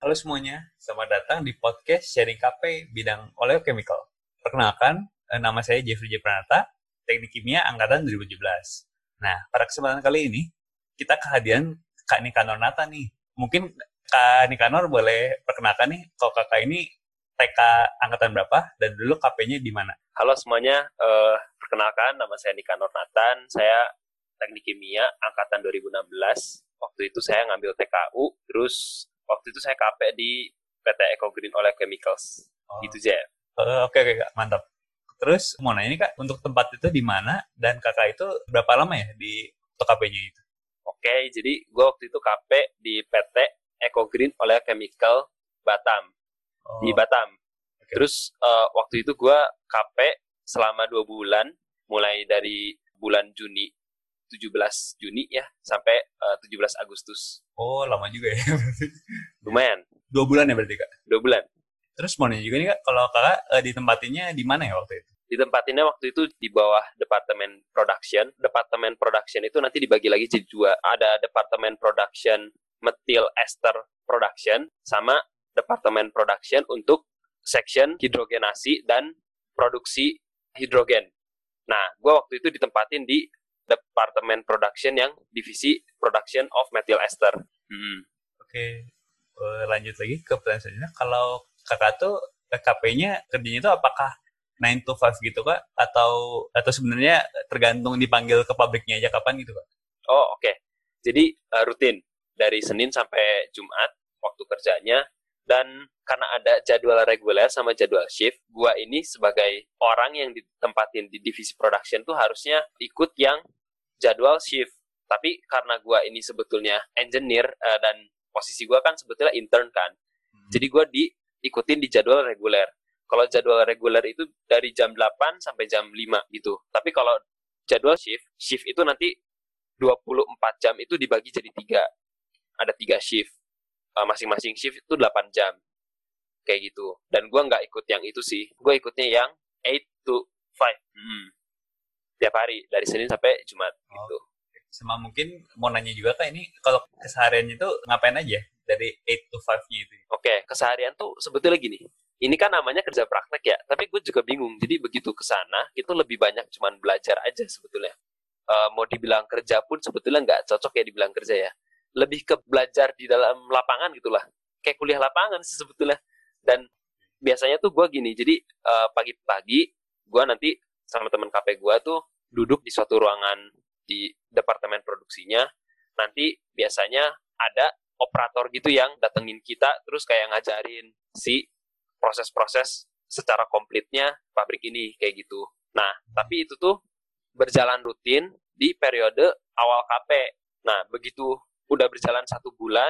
Halo semuanya, selamat datang di podcast Sharing KP bidang oleochemical. Perkenalkan, nama saya Jeffrey J. Pranata, Teknik Kimia Angkatan 2017. Nah, pada kesempatan kali ini, kita kehadiran Kak Nikanor Nata nih. Mungkin Kak Nikanor boleh perkenalkan nih, kalau kakak ini TK Angkatan berapa, dan dulu KP-nya di mana? Halo semuanya, perkenalkan nama saya Nikanor Nathan, saya Teknik Kimia Angkatan 2016. Waktu itu saya ngambil TKU, terus waktu itu saya KP di PT Eco Green Oleochemicals. Gitu aja. Oke, Kak, mantap. Terus mau nanya nih Kak, untuk tempat itu di mana dan kakak itu berapa lama ya di KP-nya itu? Oke, jadi gue waktu itu KP di PT Eco Green Oleochemical Batam, di Batam. Okay. Terus waktu itu gue KP selama 2 bulan, mulai dari bulan Juni, 17 Juni ya, sampai 17 Agustus. Oh, lama juga ya. Lumayan. 2 bulan ya berarti Kak? 2 bulan. Terus mau nanya juga nih Kak, kalau kakak ditempatinnya di mana ya waktu itu? Ditempatinnya waktu itu di bawah Departemen Production. Departemen Production itu nanti dibagi lagi jadi 2. Ada Departemen Production Methyl Ester Production, sama Departemen Production untuk section hidrogenasi dan produksi hidrogen. Nah, gue waktu itu ditempatin di Departemen Production yang divisi Production of Methyl Ester. Oke. Lanjut lagi ke pertanyaan selanjutnya. Kalau kakak tuh KP-nya kerjanya itu apakah 9 to 5 gitu Kak? Atau sebenarnya tergantung dipanggil ke pabriknya aja kapan gitu Kak? Oh, oke. Jadi rutin dari Senin sampai Jumat waktu kerjanya. Dan karena ada jadwal reguler sama jadwal shift, gua ini sebagai orang yang ditempatin di divisi production tuh harusnya ikut yang jadwal shift. Tapi karena gua ini sebetulnya engineer dan posisi gua kan sebetulnya intern kan. Jadi gua diikutin di jadwal reguler. Kalau jadwal reguler itu dari jam 8 sampai jam 5 gitu. Tapi kalau jadwal shift itu nanti 24 jam itu dibagi jadi 3. Ada 3 shift. Masing-masing shift itu 8 jam. Kayak gitu. Dan gue nggak ikut yang itu sih. Gue ikutnya yang 8 to 5. Tiap hari. Dari Senin sampai Jumat. Gitu. Sama mungkin mau nanya juga Kak, ini kalau kesehariannya itu ngapain aja dari 8 to 5-nya itu? Oke, keseharian tuh sebetulnya gini. Ini kan namanya kerja praktek ya. Tapi gue juga bingung. Jadi begitu ke sana, itu lebih banyak cuman belajar aja sebetulnya. Mau dibilang kerja pun sebetulnya nggak cocok ya dibilang kerja ya. Lebih ke belajar di dalam lapangan gitulah, kayak kuliah lapangan sih sebetulnya. Dan biasanya tuh gue gini, jadi pagi-pagi gue nanti sama teman KP gue tuh duduk di suatu ruangan di departemen produksinya. Nanti biasanya ada operator gitu yang datengin kita, terus kayak ngajarin si proses-proses secara komplitnya pabrik ini kayak gitu. Nah, tapi itu tuh berjalan rutin di periode awal KP. Nah, begitu udah berjalan 1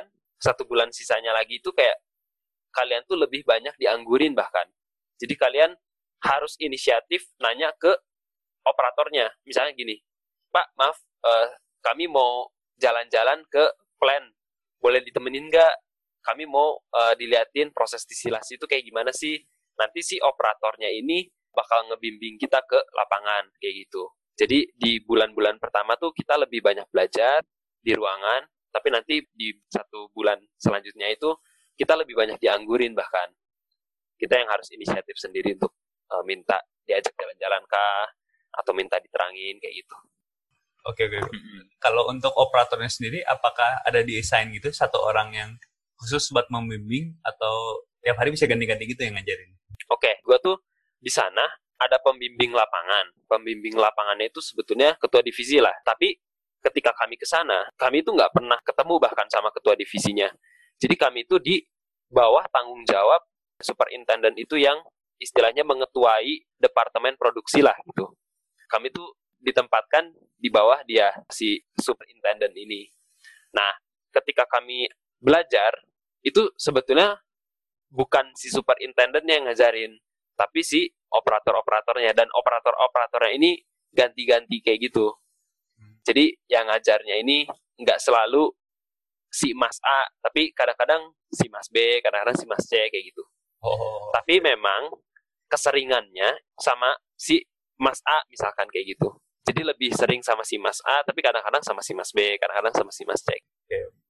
bulan sisanya lagi itu kayak kalian tuh lebih banyak dianggurin bahkan. Jadi kalian harus inisiatif nanya ke operatornya. Misalnya gini, Pak, maaf, kami mau jalan-jalan ke plant. Boleh ditemenin nggak? Kami mau diliatin proses distilasi itu kayak gimana sih? Nanti si operatornya ini bakal ngebimbing kita ke lapangan, kayak gitu. Jadi di bulan-bulan pertama tuh kita lebih banyak belajar di ruangan, tapi nanti di 1 bulan selanjutnya itu kita lebih banyak dianggurin bahkan. Kita yang harus inisiatif sendiri untuk minta diajak jalan-jalan kah, atau minta diterangin kayak gitu. Oke. Kalau untuk operatornya sendiri, apakah ada di-assign gitu satu orang yang khusus buat membimbing atau tiap hari bisa ganti-ganti gitu yang ngajarin? Oke, gue tuh di sana ada pembimbing lapangan. Pembimbing lapangannya itu sebetulnya ketua divisi lah. Tapi ketika kami ke sana, kami itu nggak pernah ketemu bahkan sama ketua divisinya. Jadi kami itu di bawah tanggung jawab superintendent itu yang istilahnya mengetuai departemen produksi lah gitu. Kami tuh ditempatkan di bawah dia, si superintendent ini. Nah, ketika kami belajar, itu sebetulnya bukan si superintendentnya yang ngajarin, tapi si operator-operatornya. Dan operator-operatornya ini ganti-ganti kayak gitu. Jadi yang ngajarnya ini nggak selalu si Mas A, tapi kadang-kadang si Mas B, kadang-kadang si Mas C kayak gitu. Tapi memang keseringannya sama si Mas A misalkan kayak gitu. Jadi lebih sering sama si Mas A, tapi kadang-kadang sama si Mas B, kadang-kadang sama si Mas C. Oke.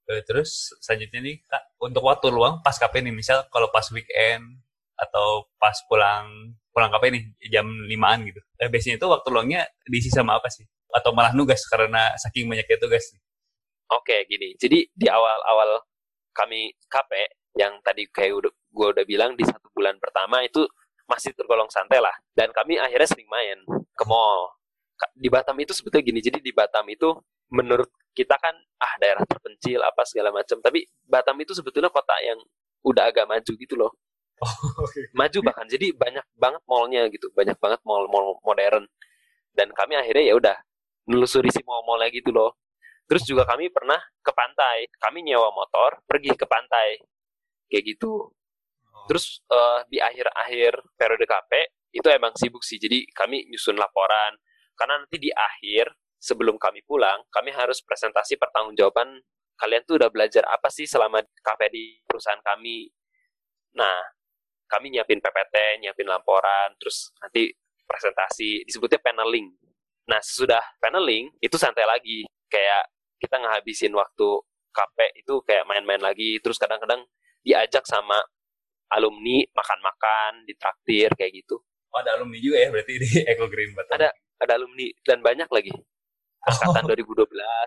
Terus selanjutnya nih Kak, untuk waktu luang pas KP nih, misal kalau pas weekend atau pas pulang pulang KP nih jam 5-an gitu. Biasanya itu waktu luangnya diisi sama apa sih? Atau malah nugas karena saking banyaknya tugas nih? Oke, gini. Jadi di awal-awal kami KP yang tadi kayak gue udah bilang di 1 bulan pertama itu masih tergolong santai lah. Dan kami akhirnya sering main ke mall. Di Batam itu sebetulnya gini. Jadi di Batam itu menurut kita kan daerah terpencil apa segala macam. Tapi Batam itu sebetulnya kota yang udah agak maju gitu loh. Oh, oke. Maju bahkan. Jadi banyak banget mallnya gitu. Banyak banget mall-mall modern. Dan kami akhirnya ya udah nelusuri si mall-mallnya gitu loh. Terus juga kami pernah ke pantai. Kami nyewa motor, pergi ke pantai. Kayak gitu. Terus di akhir-akhir periode KP, itu emang sibuk sih. Jadi kami nyusun laporan. Karena nanti di akhir, sebelum kami pulang, kami harus presentasi pertanggungjawaban. Kalian tuh udah belajar apa sih selama KP di perusahaan kami. Nah, kami nyiapin PPT, nyiapin laporan. Terus nanti presentasi, disebutnya paneling. Nah, sesudah paneling, itu santai lagi. Kayak kita ngehabisin waktu KP itu kayak main-main lagi, terus kadang-kadang diajak sama alumni makan-makan, ditraktir kayak gitu. Oh, ada alumni juga ya berarti di Eco Green Batam. Ada alumni dan banyak lagi. Angkatan 2012,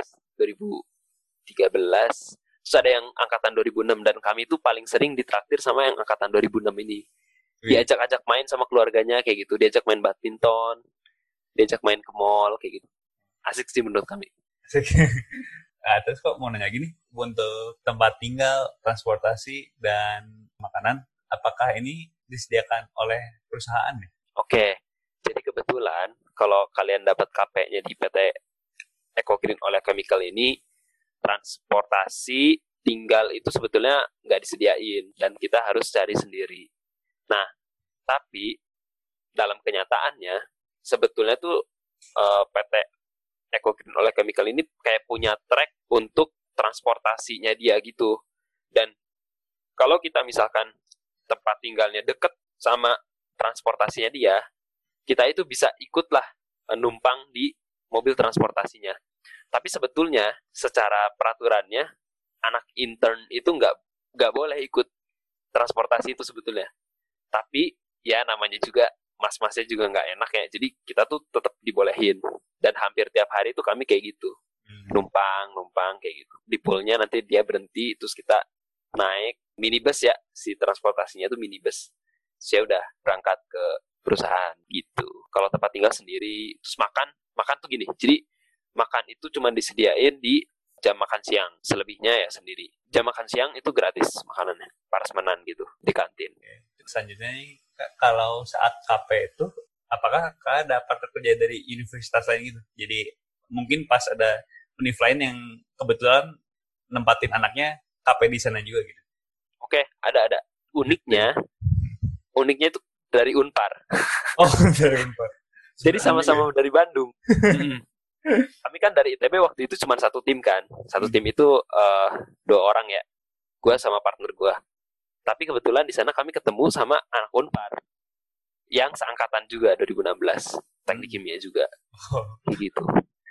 2013, terus ada yang angkatan 2006 dan kami itu paling sering ditraktir sama yang angkatan 2006 ini. Diajak-ajak main sama keluarganya kayak gitu, diajak main badminton, diajak main ke mall kayak gitu. Asik sih menurut kami. Terus kok mau nanya gini, untuk tempat tinggal, transportasi, dan makanan, apakah ini disediakan oleh perusahaan nih? Oke, jadi kebetulan kalau kalian dapat KP-nya di PT Eco Green Oleh Chemical ini, transportasi tinggal itu sebetulnya nggak disediain dan kita harus cari sendiri. Nah, tapi dalam kenyataannya sebetulnya tuh PT Eco Green Oleh Chemical ini kayak punya track untuk transportasinya dia gitu. Dan kalau kita misalkan tempat tinggalnya deket sama transportasinya dia, kita itu bisa ikutlah numpang di mobil transportasinya. Tapi sebetulnya secara peraturannya anak intern itu nggak boleh ikut transportasi itu sebetulnya. Tapi ya namanya juga mas-masnya juga nggak enak ya. Jadi kita tuh tetap dibolehin. Dan hampir tiap hari tuh kami kayak gitu. Numpang kayak gitu. Di poolnya nanti dia berhenti, terus kita naik minibus ya. Si transportasinya tuh minibus. Saya udah berangkat ke perusahaan gitu. Kalau tempat tinggal sendiri, terus makan tuh gini. Jadi makan itu cuma disediain di jam makan siang. Selebihnya ya sendiri. Jam makan siang itu gratis makanannya. Prasmanan gitu di kantin. Selanjutnya nih, kalau saat KP itu, apakah Kak dapat kerja dari universitas lain gitu? Jadi mungkin pas ada univ lain yang kebetulan nempatin anaknya KP di sana juga gitu. Oke, ada. Uniknya itu dari Unpar. Oh, dari Unpar. Jadi sama-sama dari Bandung. Kami kan dari ITB waktu itu cuma satu tim kan. Satu tim itu 2 orang ya. Gue sama partner gue. Tapi kebetulan di sana kami ketemu sama anak Unpar yang seangkatan juga 2016, teknik kimia juga. Gitu.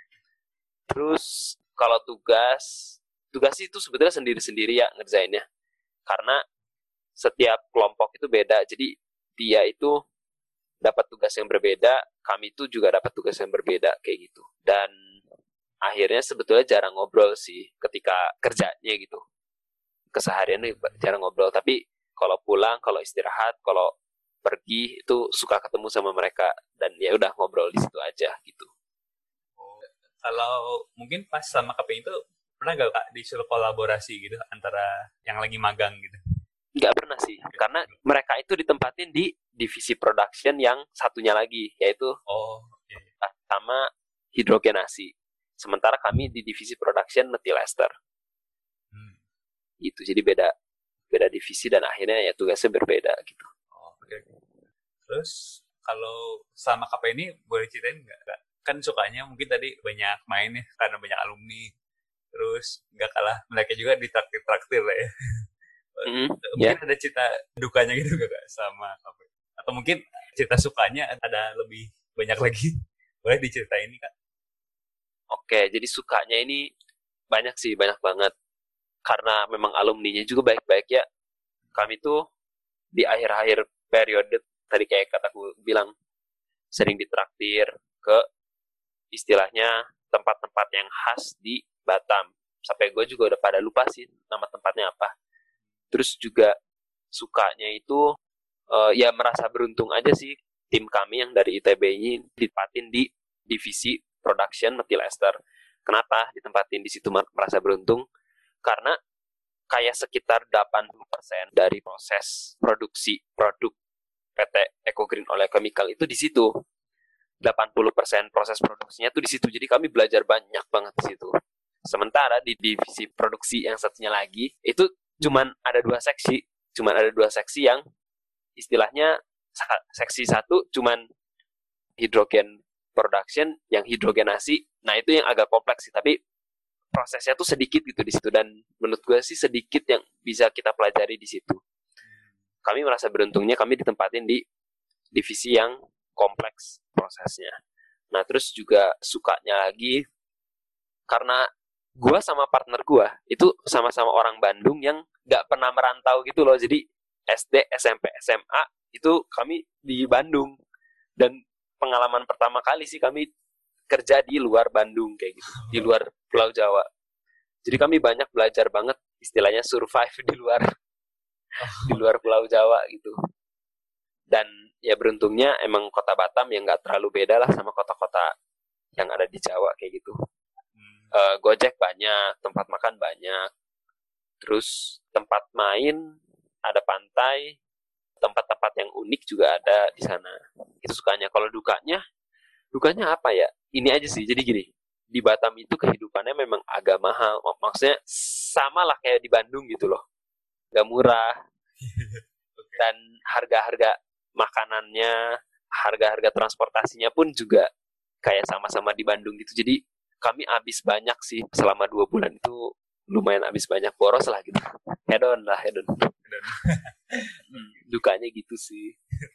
Terus kalau tugas itu sebetulnya sendiri-sendiri ya ngerjainnya. Karena setiap kelompok itu beda. Jadi dia itu dapat tugas yang berbeda, kami itu juga dapat tugas yang berbeda kayak gitu. Dan akhirnya sebetulnya jarang ngobrol sih ketika kerjanya gitu. Kesehariannya jarang ngobrol, tapi kalau pulang, kalau istirahat, kalau pergi itu suka ketemu sama mereka dan ya udah ngobrol di situ aja gitu. Kalau mungkin pas sama KP itu pernah gak Kak disuruh kolaborasi gitu antara yang lagi magang gitu? Nggak pernah sih, karena mereka itu ditempatin di divisi production yang satunya lagi, yaitu sama hidrogenasi. Sementara kami di divisi production methyl ester. Gitu, jadi beda divisi dan akhirnya ya tugasnya berbeda gitu. Terus kalau sama KP ini boleh ceritain nggak? Kan sukanya mungkin tadi banyak main ya karena banyak alumni. Terus nggak kalah mereka juga ditraktir lah ya. Mungkin ada cerita dukanya gitu gak Kak sama KP? Atau mungkin cerita sukanya ada lebih banyak lagi? Boleh diceritain nih Kak? Oke, jadi sukanya ini banyak sih, banyak banget. karena memang alumninya juga baik-baik ya, kami tuh di akhir-akhir periode tadi kayak kataku bilang sering ditraktir ke istilahnya tempat-tempat yang khas di Batam. Sampai gue juga udah pada lupa sih nama tempatnya apa. Terus juga sukanya itu ya merasa beruntung aja sih tim kami yang dari ITB ini ditempatin di divisi production metil ester. Kenapa ditempatin di situ merasa beruntung? Karena kayak sekitar 80% dari proses produksi produk PT Eco Green Oil Chemical itu di situ. 80% proses produksinya tuh di situ. Jadi kami belajar banyak banget di situ. Sementara di divisi produksi yang satunya lagi itu cuman ada dua seksi yang istilahnya seksi satu cuman hidrogen production, yang hidrogenasi. Nah itu yang agak kompleks sih, tapi prosesnya tuh sedikit gitu di situ, dan menurut gue sih sedikit yang bisa kita pelajari di situ. Kami merasa beruntungnya kami ditempatin di divisi yang kompleks prosesnya. Nah terus juga sukanya lagi karena gue sama partner gue itu sama-sama orang Bandung yang gak pernah merantau gitu loh. Jadi SD, SMP, SMA itu kami di Bandung, dan pengalaman pertama kali sih kami kerja di luar Bandung kayak gitu, di luar Pulau Jawa. Jadi kami banyak belajar banget istilahnya survive di luar Pulau Jawa gitu. Dan ya beruntungnya emang kota Batam yang nggak terlalu beda lah sama kota-kota yang ada di Jawa kayak gitu. Gojek banyak, tempat makan banyak, terus tempat main ada pantai, tempat-tempat yang unik juga ada di sana. Itu sukanya. Kalau dukanya apa ya? Ini aja sih. Jadi gini, di Batam itu kehidupannya memang agak mahal. Maksudnya sama lah kayak di Bandung gitu loh. Gak murah. Dan harga-harga makanannya, harga-harga transportasinya pun juga kayak sama-sama di Bandung gitu. Jadi kami habis banyak sih selama 2 bulan itu, lumayan habis banyak, boros lah gitu. Hedon. Dukanya gitu sih.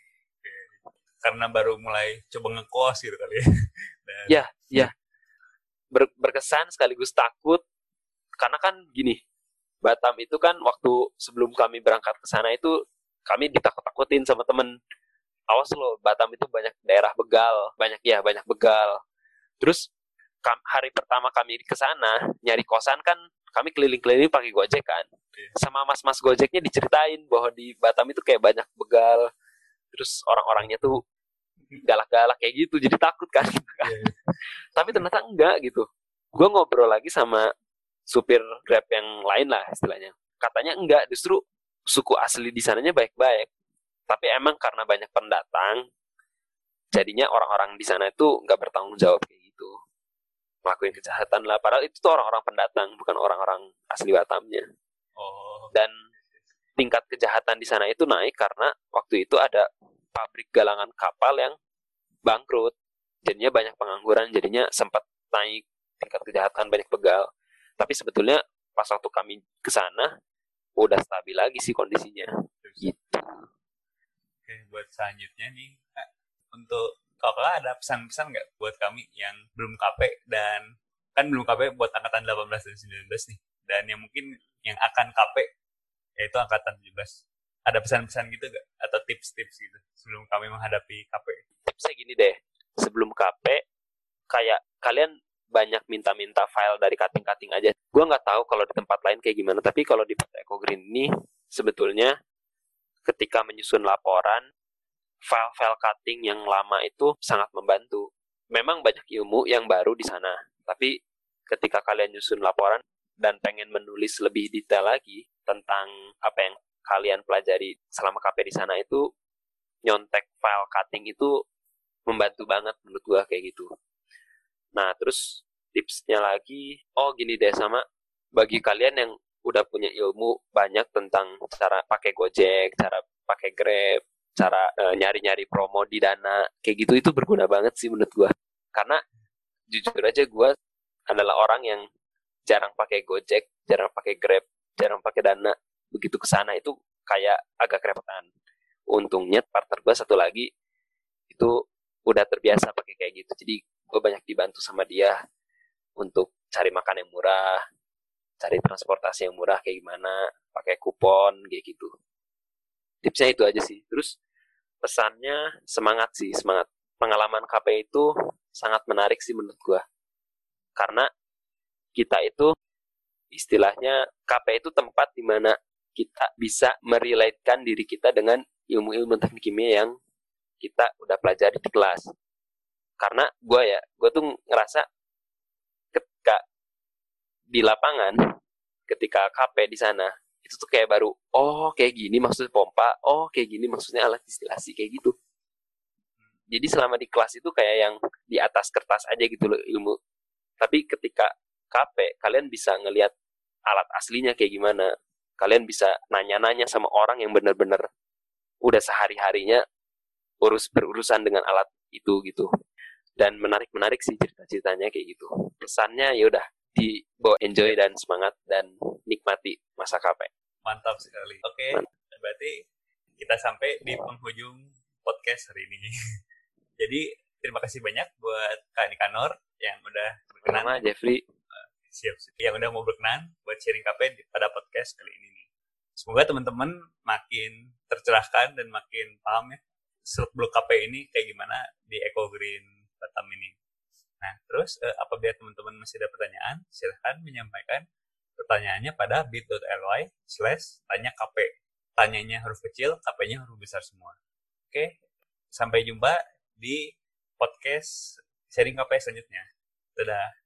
Karena baru mulai coba ngekos gitu kali ya. Dan... Ya. Berkesan sekaligus takut, karena kan gini, Batam itu kan waktu sebelum kami berangkat ke sana itu kami ditakut-takutin sama temen. Awas lo, Batam itu banyak daerah begal, banyak begal. Terus hari pertama kami ke sana nyari kosan kan kami keliling-keliling pakai Gojek kan. Sama mas-mas Gojeknya diceritain bahwa di Batam itu kayak banyak begal. Terus orang-orangnya tuh galak-galak kayak gitu, jadi takut kan. Tapi ternyata enggak gitu. Gue ngobrol lagi sama supir Grab yang lain lah istilahnya. Katanya enggak, justru suku asli di sananya baik-baik. Tapi emang karena banyak pendatang, jadinya orang-orang di sana itu nggak bertanggung jawab kayak gitu, ngelakuin kejahatan lah. Padahal itu tuh orang-orang pendatang, bukan orang-orang asli Batamnya. Dan tingkat kejahatan di sana itu naik karena waktu itu ada pabrik galangan kapal yang bangkrut, jadinya banyak pengangguran, jadinya sempat naik tingkat kejahatan, banyak begal. Tapi sebetulnya pas waktu kami ke sana udah stabil lagi sih kondisinya. Gitu. Oke, buat selanjutnya nih, untuk kakak ada pesan-pesan nggak buat kami yang belum KP, dan kan belum KP buat angkatan 18 dan 19 nih, dan yang mungkin yang akan KP yaitu angkatan 17. Ada pesan-pesan gitu nggak? Atau tips-tips gitu sebelum kami menghadapi KP? Tipsnya gini deh, sebelum KP kayak kalian banyak minta-minta file dari cutting-cutting aja. Gue nggak tahu kalau di tempat lain kayak gimana, tapi kalau di PT Eco Green ini sebetulnya ketika menyusun laporan, file-file cutting yang lama itu sangat membantu. Memang banyak ilmu yang baru di sana, tapi ketika kalian nyusun laporan dan pengen menulis lebih detail lagi tentang apa yang kalian pelajari selama KP di sana, itu nyontek file cutting itu membantu banget menurut gua kayak gitu. Nah, terus tipsnya lagi, gini deh, sama bagi kalian yang udah punya ilmu banyak tentang cara pakai Gojek, cara pakai Grab, cara nyari-nyari promo di Dana, kayak gitu, itu berguna banget sih menurut gua. Karena jujur aja gua adalah orang yang jarang pakai Gojek, jarang pakai Grab, jarang pakai Dana. Begitu ke sana itu kayak agak kerepotan. Untungnya partner gue satu lagi itu udah terbiasa pakai kayak gitu. Jadi gue banyak dibantu sama dia untuk cari makan yang murah. cari transportasi yang murah kayak gimana, pakai kupon kayak gitu. Tipsnya itu aja sih. Terus pesannya semangat sih, semangat. Pengalaman KP itu sangat menarik sih menurut gua. Karena kita itu istilahnya KP itu tempat di mana kita bisa merelatekan diri kita dengan ilmu-ilmu teknik kimia yang kita udah pelajari di kelas. Karena gue tuh ngerasa ketika di lapangan, ketika KP di sana, itu tuh kayak baru, oh kayak gini maksudnya pompa, oh kayak gini maksudnya alat distilasi, kayak gitu. Jadi selama di kelas itu kayak yang di atas kertas aja gitu loh ilmu. Tapi ketika KP, kalian bisa ngelihat alat aslinya kayak gimana. Kalian bisa nanya-nanya sama orang yang benar-benar udah sehari-harinya berurusan dengan alat itu gitu. Dan menarik sih cerita-ceritanya kayak gitu. Pesannya ya udah dibawa enjoy dan semangat dan nikmati masa KP. Mantap sekali. Oke, berarti kita sampai di penghujung podcast hari ini. Jadi terima kasih banyak buat Kak Nikanor yang udah berkenan. Sama Jeffrey. Siap. Yang udah mau berkenan buat sharing KP pada podcast kali ini nih. Semoga teman-teman makin tercerahkan dan makin paham ya seluk-beluk KP ini kayak gimana di Eco Green Batam ini. Nah, terus apabila teman-teman masih ada pertanyaan, silahkan menyampaikan pertanyaannya pada bit.ly/tanya-kp. Tanyanya huruf kecil, KP-nya huruf besar semua. Oke, sampai jumpa di podcast sharing KP selanjutnya. Dadah.